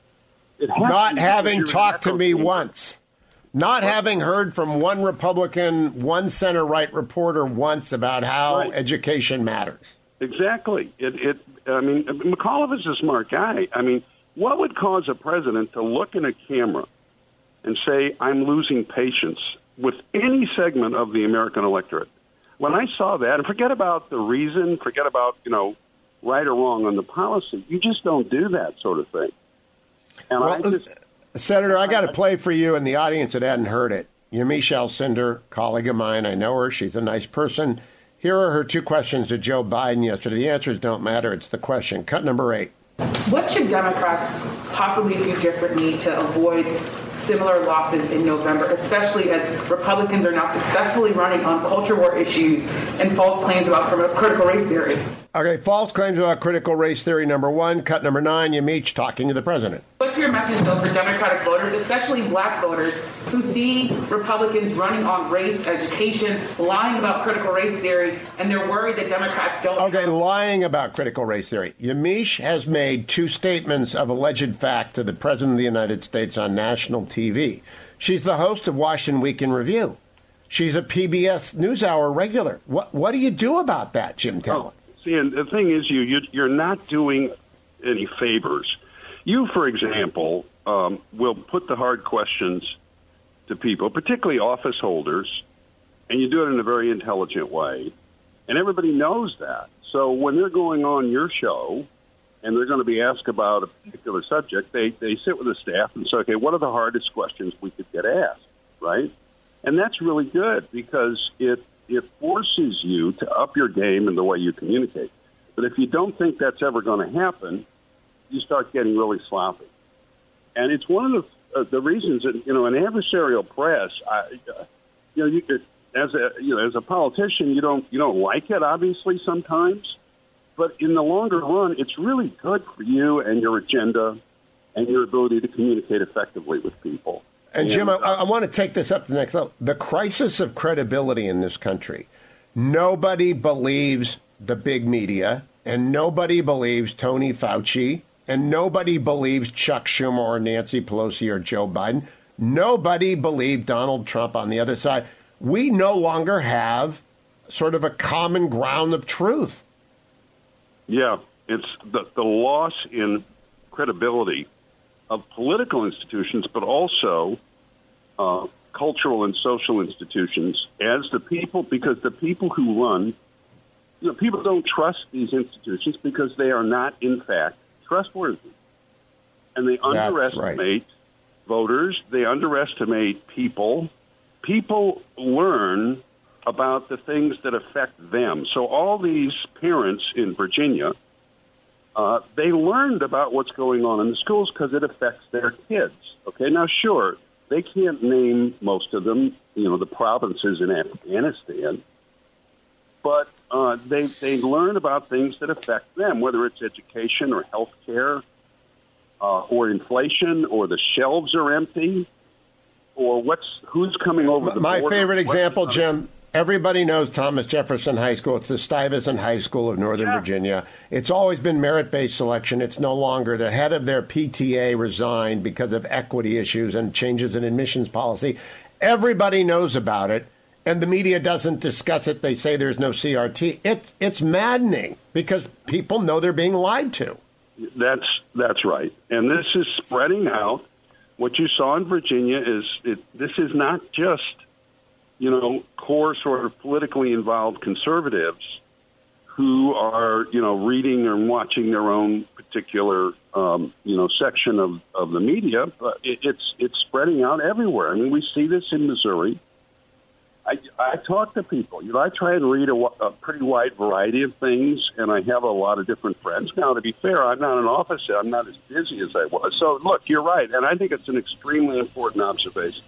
It has Not having to talked to me team. once. Not having heard from one Republican, one center-right reporter once about how Right. education matters. Exactly. It, it. I mean, McAuliffe is a smart guy. I mean, what would cause a president to look in a camera and say, I'm losing patience with any segment of the American electorate? When I saw that, and forget about the reason, forget about, you know, right or wrong on the policy, you just don't do that sort of thing. And Well, I just... Senator, I got to play for you and the audience that hadn't heard it. Yamiche Alcindor, colleague of mine. I know her. She's a nice person. Here are her two questions to Joe Biden yesterday. The answers don't matter. It's the question. Cut number eight. What should Democrats possibly do differently to avoid similar losses in November, especially as Republicans are now successfully running on culture war issues and false claims about critical race theory? Okay, false claims about critical race theory, number one. Cut number nine, Yamiche talking to the president. What's your message, though, for Democratic voters, especially black voters, who see Republicans running on race, education, lying about critical race theory, and they're worried that Democrats don't... Okay, lying about critical race theory. Yamiche has made two statements of alleged fact to the President of the United States on national T V. She's the host of Washington Week in Review. She's a P B S NewsHour regular. What What do you do about that, Jim Talent? Oh, see, and the thing is, you, you you're not doing any favors. You, for example, um, will put the hard questions to people, particularly office holders, and you do it in a very intelligent way. And everybody knows that. So when they're going on your show and they're going to be asked about a particular subject, they, they sit with the staff and say, okay, what are the hardest questions we could get asked, right? And that's really good because it it forces you to up your game in the way you communicate. But if you don't think that's ever going to happen, you start getting really sloppy. And it's one of the, uh, the reasons that, you know, an adversarial press, I, uh, you know, you could, as a you know as a politician, you don't you don't like it, obviously, sometimes. But in the longer run, it's really good for you and your agenda and your ability to communicate effectively with people. And, and Jim, I, I want to take this up to the next level. The crisis of credibility in this country. Nobody believes the big media, and nobody believes Tony Fauci, and nobody believes Chuck Schumer or Nancy Pelosi or Joe Biden. Nobody believed Donald Trump on the other side. We no longer have sort of a common ground of truth. Yeah, it's the, the loss in credibility of political institutions, but also uh, cultural and social institutions as the people, because the people who run, you know, people don't trust these institutions because they are not, in fact, trustworthy. And they underestimate right. voters. They underestimate people. People learn about the things that affect them. So all these parents in Virginia, uh, they learned about what's going on in the schools because it affects their kids. Okay, now, sure, they can't name most of them, you know, the provinces in Afghanistan, but uh, they, they learn about things that affect them, whether it's education or health care uh, or inflation or the shelves are empty or what's who's coming over the My border. favorite example, what's, Jim, everybody knows Thomas Jefferson High School. It's the Stuyvesant High School of Northern yeah. Virginia. It's always been merit-based selection. It's no longer. The head of their P T A resigned because of equity issues and changes in admissions policy. Everybody knows about it, and the media doesn't discuss it. They say there's no C R T. It, it's maddening because people know they're being lied to. That's that's right. And this is spreading out. What you saw in Virginia is it, this is not just, you know, core sort of politically involved conservatives who are, you know, reading and watching their own particular, um, you know, section of, of the media, but it, it's it's spreading out everywhere. I mean, we see this in Missouri. I, I talk to people. You know, I try and read a, a pretty wide variety of things, and I have a lot of different friends. Now, to be fair, I'm not an officer. I'm not as busy as I was. So, look, you're right, and I think it's an extremely important observation.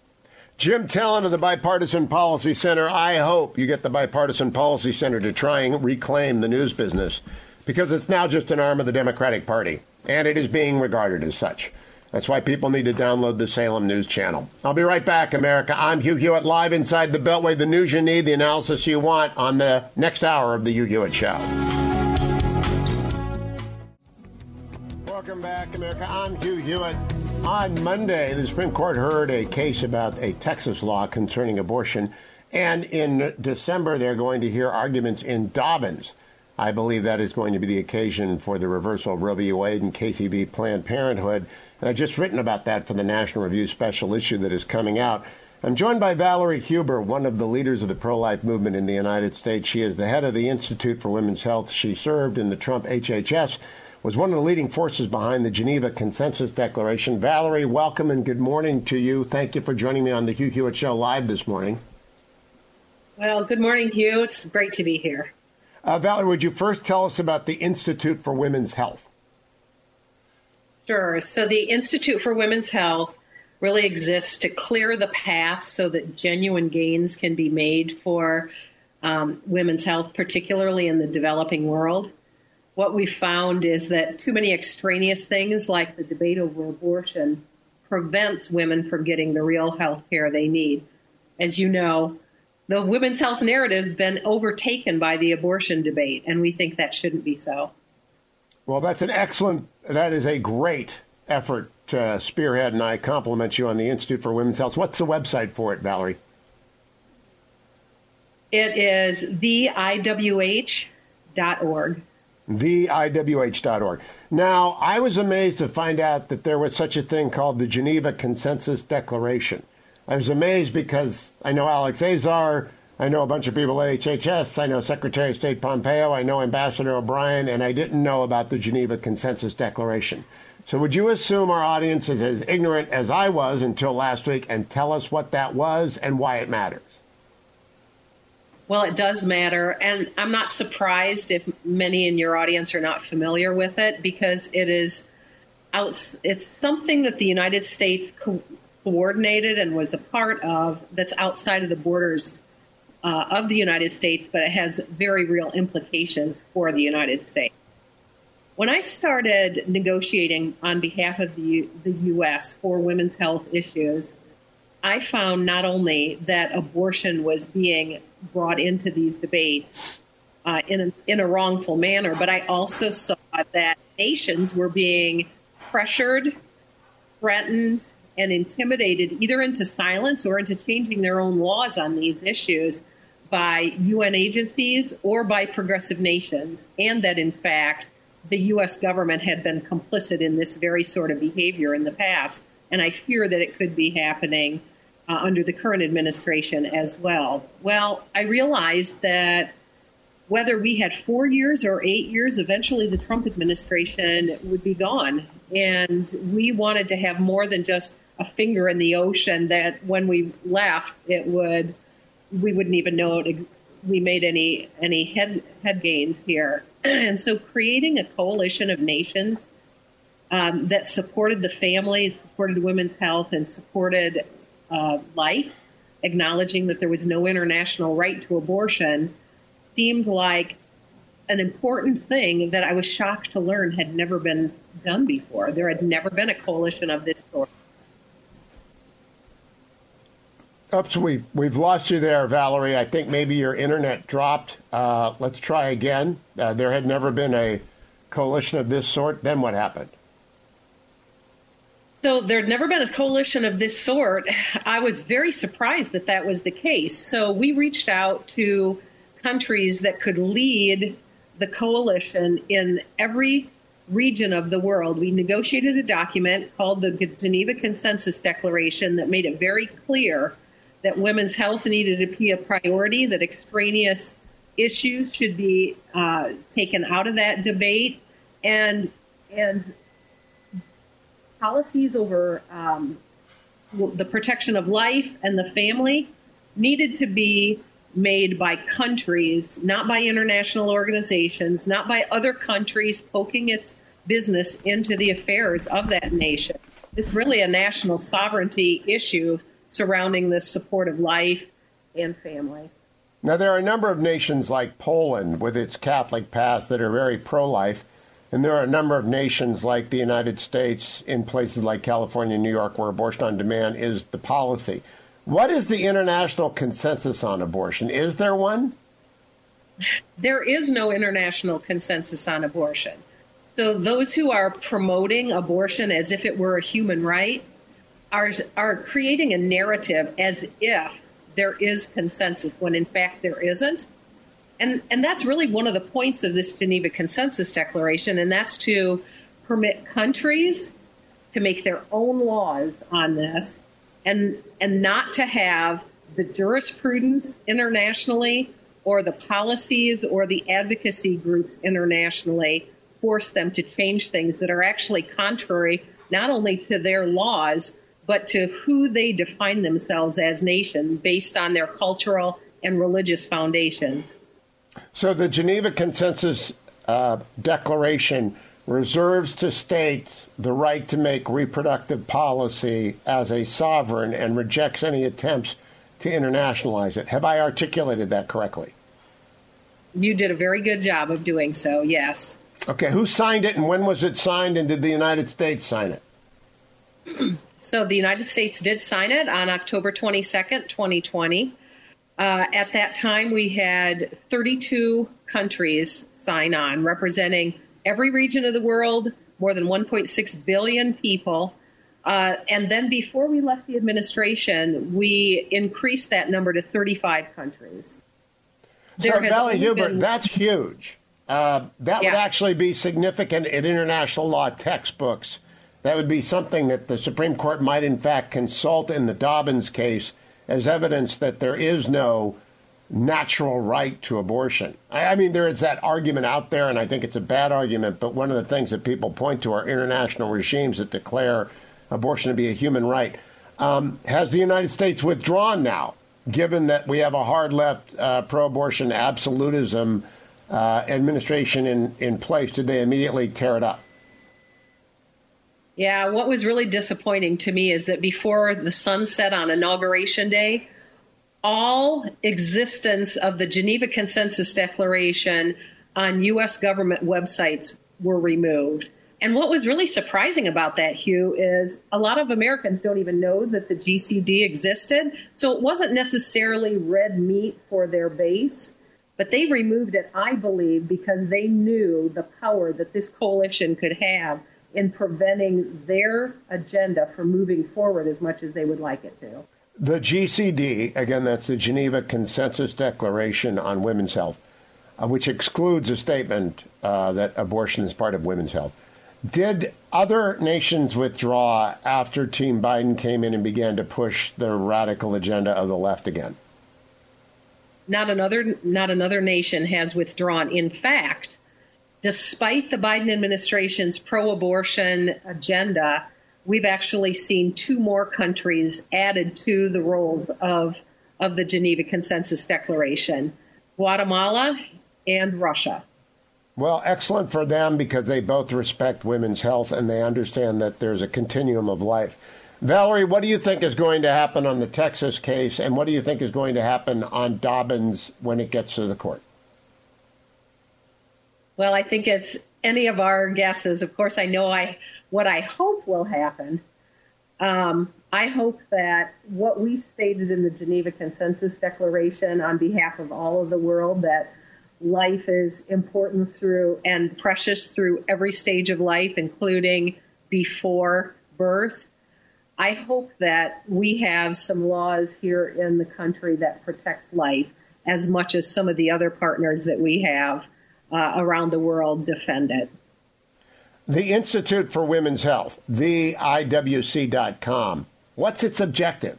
Jim Tellen of the Bipartisan Policy Center. I hope you get the Bipartisan Policy Center to try and reclaim the news business because it's now just an arm of the Democratic Party, and it is being regarded as such. That's why people need to download the Salem News Channel. I'll be right back, America. I'm Hugh Hewitt, live inside the Beltway. The news you need, the analysis you want on the next hour of the Hugh Hewitt Show. Welcome back, America. I'm Hugh Hewitt. On Monday, the Supreme Court heard a case about a Texas law concerning abortion. And in December, they're going to hear arguments in Dobbins. I believe that is going to be the occasion for the reversal of Roe v. Wade and Casey v. Planned Parenthood. And I've just written about that for the National Review special issue that is coming out. I'm joined by Valerie Huber, one of the leaders of the pro-life movement in the United States. She is the head of the Institute for Women's Health. She served in the Trump H H S, was one of the leading forces behind the Geneva Consensus Declaration. Valerie, welcome and good morning to you. Thank you for joining me on the Hugh Hewitt Show live this morning. Well, good morning, Hugh. It's great to be here. Uh, Valerie, would you first tell us about the Institute for Women's Health? Sure. So the Institute for Women's Health really exists to clear the path so that genuine gains can be made for um, women's health, particularly in the developing world. What we found is that too many extraneous things like the debate over abortion prevents women from getting the real health care they need. As you know, the women's health narrative has been overtaken by the abortion debate, and we think that shouldn't be so. Well, that's an excellent, that is a great effort to spearhead, and I compliment you on the Institute for Women's Health. What's the website for it, Valerie? It is the I W H dot org. the I W H dot org. Now, I was amazed to find out that there was such a thing called the Geneva Consensus Declaration. I was amazed because I know Alex Azar, I know a bunch of people at H H S, I know Secretary of State Pompeo, I know Ambassador O'Brien, and I didn't know about the Geneva Consensus Declaration. So would you assume our audience is as ignorant as I was until last week and tell us what that was and why it matters? Well, it does matter, and I'm not surprised if many in your audience are not familiar with it, because it is out, it's something that the United States co- coordinated and was a part of that's outside of the borders uh, of the United States, but it has very real implications for the United States. When I started negotiating on behalf of the, U- the U S for women's health issues, I found not only that abortion was being brought into these debates uh, in a, in a wrongful manner, but I also saw that nations were being pressured, threatened, and intimidated either into silence or into changing their own laws on these issues by U N agencies or by progressive nations, and that, in fact, the U S government had been complicit in this very sort of behavior in the past. And I fear that it could be happening uh, under the current administration as well. Well, I realized that whether we had four years or eight years, eventually the Trump administration would be gone. And we wanted to have more than just a finger in the ocean that when we left, it would, we wouldn't even know it, we made any, any head, head gains here. And so creating a coalition of nations um, that supported the family, supported women's health, and supported uh, life, acknowledging that there was no international right to abortion, seemed like an important thing that I was shocked to learn had never been done before. There had never been a coalition of this sort. Oops, we've, we've lost you there, Valerie. I think maybe your internet dropped. Uh, let's try again. Uh, there had never been a coalition of this sort. Then what happened? So there had never been a coalition of this sort. I was very surprised that that was the case. So we reached out to countries that could lead the coalition in every region of the world. We negotiated a document called the Geneva Consensus Declaration that made it very clear that women's health needed to be a priority, that extraneous issues should be uh, taken out of that debate, and and policies over um, the protection of life and the family needed to be made by countries, not by international organizations, not by other countries poking its business into the affairs of that nation. It's really a national sovereignty issue surrounding the support of life and family. Now, there are a number of nations like Poland with its Catholic past that are very pro-life, and there are a number of nations like the United States in places like California and New York where abortion on demand is the policy. What is the international consensus on abortion? Is there one? There is no international consensus on abortion. So those who are promoting abortion as if it were a human right are are creating a narrative as if there is consensus when in fact there isn't. And and that's really one of the points of this Geneva Consensus Declaration, and that's to permit countries to make their own laws on this and and not to have the jurisprudence internationally or the policies or the advocacy groups internationally force them to change things that are actually contrary not only to their laws, but to who they define themselves as nation based on their cultural and religious foundations. So the Geneva Consensus uh, Declaration reserves to states the right to make reproductive policy as a sovereign and rejects any attempts to internationalize it. Have I articulated that correctly? You did a very good job of doing so, yes. Okay, who signed it and when was it signed, and did the United States sign it? So the United States did sign it on October twenty-second, twenty twenty. Uh, at that time, we had thirty-two countries sign on, representing every region of the world, more than one point six billion people. Uh, and then before we left the administration, we increased that number to thirty-five countries. So, Valerie Huber, been... that's huge. Uh, that yeah. would actually be significant in international law textbooks. That would be something that the Supreme Court might, in fact, consult in the Dobbins case as evidence that there is no natural right to abortion. I, I mean, there is that argument out there, and I think it's a bad argument, but one of the things that people point to are international regimes that declare abortion to be a human right. Um, has the United States withdrawn now given that we have a hard left uh, pro-abortion absolutism uh, administration in, in place? Did they immediately tear it up? Yeah, what was really disappointing to me is that before the sun set on Inauguration Day, all existence of the Geneva Consensus Declaration on U S government websites were removed. And what was really surprising about that, Hugh, is a lot of Americans don't even know that the G C D existed. So it wasn't necessarily red meat for their base, but they removed it, I believe, because they knew the power that this coalition could have in preventing their agenda from moving forward as much as they would like it to. The G C D, again, that's the Geneva Consensus Declaration on Women's Health, uh, which excludes a statement uh, that abortion is part of women's health. Did other nations withdraw after Team Biden came in and began to push the radical agenda of the left again? Not another, not another nation has withdrawn. In fact, despite the Biden administration's pro-abortion agenda, we've actually seen two more countries added to the rolls of, of the Geneva Consensus Declaration, Guatemala and Russia. Well, excellent for them because they both respect women's health and they understand that there's a continuum of life. Valerie, what do you think is going to happen on the Texas case, and what do you think is going to happen on Dobbins when it gets to the court? Well, I think it's any of our guesses. Of course, I know I what I hope will happen. Um, I hope that what we stated in the Geneva Consensus Declaration on behalf of all of the world, that life is important through and precious through every stage of life, including before birth. I hope that we have some laws here in the country that protects life as much as some of the other partners that we have uh, around the world defend it. The Institute for Women's Health, the I W C dot com, what's its objective?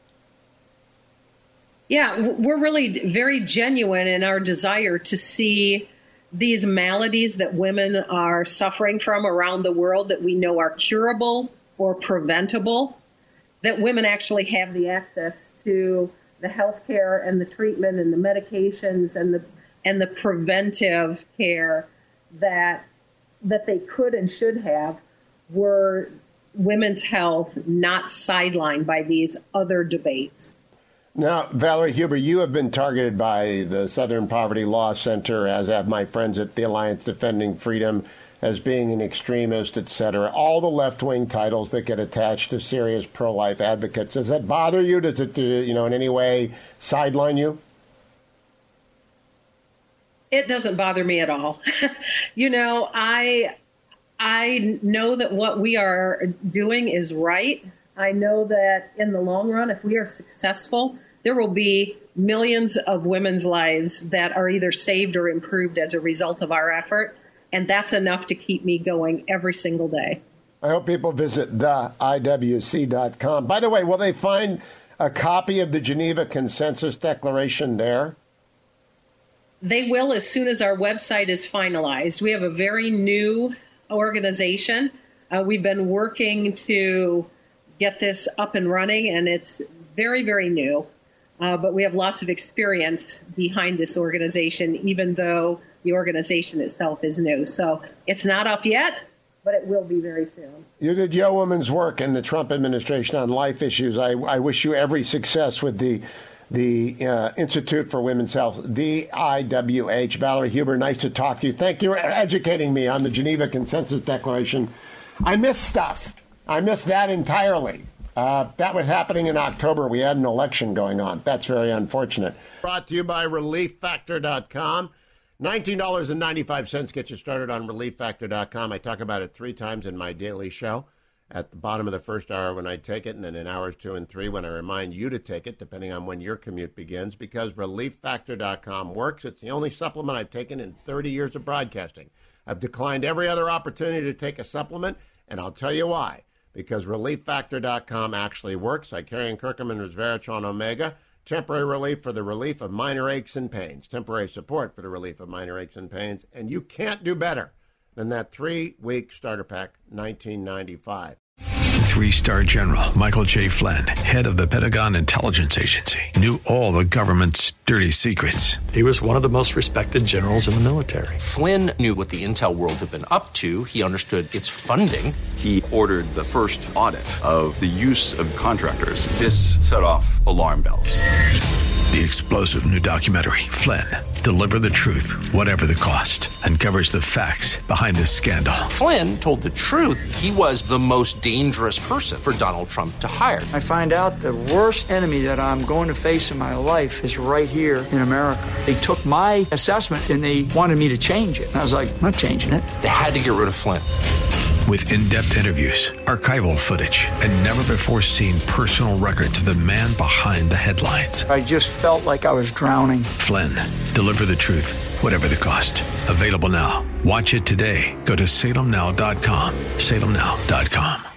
Yeah, we're really very genuine in our desire to see these maladies that women are suffering from around the world that we know are curable or preventable, that women actually have the access to the health care and the treatment and the medications and the and the preventive care that that they could and should have were women's health not sidelined by these other debates. Now, Valerie Huber, you have been targeted by the Southern Poverty Law Center, as have my friends at the Alliance Defending Freedom, as being an extremist, et cetera. All the left-wing titles that get attached to serious pro-life advocates. Does that bother you? Does it, you know, in any way sideline you? It doesn't bother me at all. You know, I I know that what we are doing is right. I know that in the long run, if we are successful, there will be millions of women's lives that are either saved or improved as a result of our effort. And that's enough to keep me going every single day. I hope people visit the I W C dot com. By the way, will they find a copy of the Geneva Consensus Declaration there? They will as soon as our website is finalized. We have a very new organization. Uh, we've been working to get this up and running, and it's very, very new. Uh, but we have lots of experience behind this organization, even though the organization itself is new. So it's not up yet, but it will be very soon. You did Yo Woman's work in the Trump administration on life issues. I, I wish you every success with the the uh, Institute for Women's Health, the I W H. Valerie Huber, nice to talk to you. Thank you for educating me on the Geneva Consensus Declaration. I missed stuff. I missed that entirely. Uh, that was happening in October. We had an election going on. That's very unfortunate. Brought to you by relief factor dot com. nineteen dollars and ninety-five cents gets you started on relief factor dot com. I talk about it three times in my daily show. At the bottom of the first hour when I take it, and then in hours two and three when I remind you to take it, depending on when your commute begins, because relief factor dot com works. It's the only supplement I've taken in thirty years of broadcasting. I've declined every other opportunity to take a supplement, and I'll tell you why. Because relief factor dot com actually works. Icarian Curcumin Resveratrol Omega, temporary relief for the relief of minor aches and pains, temporary support for the relief of minor aches and pains, and you can't do better than that three-week starter pack, nineteen ninety-five. Three-star general Michael J. Flynn, head of the Pentagon Intelligence Agency, knew all the government's dirty secrets. He was one of the most respected generals in the military. Flynn knew what the intel world had been up to. He understood its funding. He ordered the first audit of the use of contractors. This set off alarm bells. The explosive new documentary, Flynn, Deliver the Truth, Whatever the Cost, uncovers the facts behind this scandal. Flynn told the truth. He was the most dangerous person for Donald Trump to hire. I find out the worst enemy that I'm going to face in my life is right here in America. They took my assessment and they wanted me to change it. And I was like, I'm not changing it. They had to get rid of Flynn. With in-depth interviews, archival footage, and never-before-seen personal records of the man behind the headlines. I just felt like I was drowning. Flynn, Deliver the Truth, Whatever the Cost. Available now. Watch it today. Go to salem now dot com. salem now dot com.